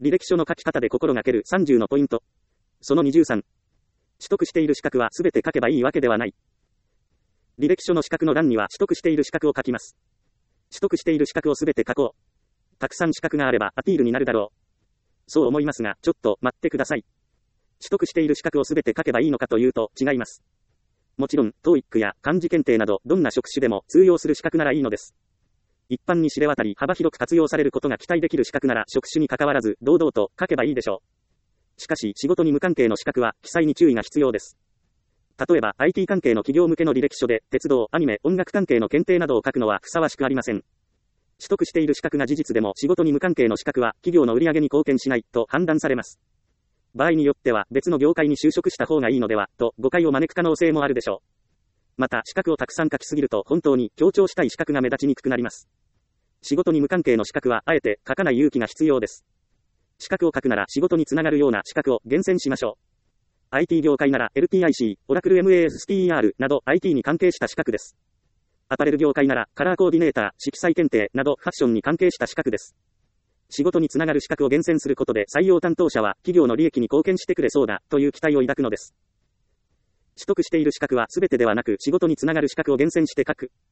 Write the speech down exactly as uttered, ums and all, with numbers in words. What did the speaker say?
履歴書の書き方で心がけるさんじゅうのポイント。そのにじゅうさん。取得している資格はすべて書けばいいわけではない。履歴書の資格の欄には取得している資格を書きます。取得している資格をすべて書こう。たくさん資格があればアピールになるだろう。そう思いますが、ちょっと待ってください。取得している資格をすべて書けばいいのかというと違います。もちろん、トーイック や漢字検定などどんな職種でも通用する資格ならいいのです。一般に知れ渡り幅広く活用されることが期待できる資格なら職種に関わらず堂々と書けばいいでしょう。しかし仕事に無関係の資格は記載に注意が必要です。例えば アイティー 関係の企業向けの履歴書で鉄道、アニメ、音楽関係の検定などを書くのはふさわしくありません。取得している資格が事実でも仕事に無関係の資格は企業の売上に貢献しないと判断されます。場合によっては別の業界に就職した方がいいのではと誤解を招く可能性もあるでしょう。また資格をたくさん書きすぎると本当に強調したい資格が目立ちにくくなります。仕事に無関係の資格はあえて書かない勇気が必要です。資格を書くなら仕事につながるような資格を厳選しましょう。アイティー 業界なら エルティーアイシー、Oracle エムエーエスティーイーアール など アイティー に関係した資格です。アパレル業界ならカラーコーディネーター、色彩検定などファッションに関係した資格です。仕事につながる資格を厳選することで採用担当者は企業の利益に貢献してくれそうだという期待を抱くのです。取得している資格は全てではなく仕事につながる資格を厳選して書く。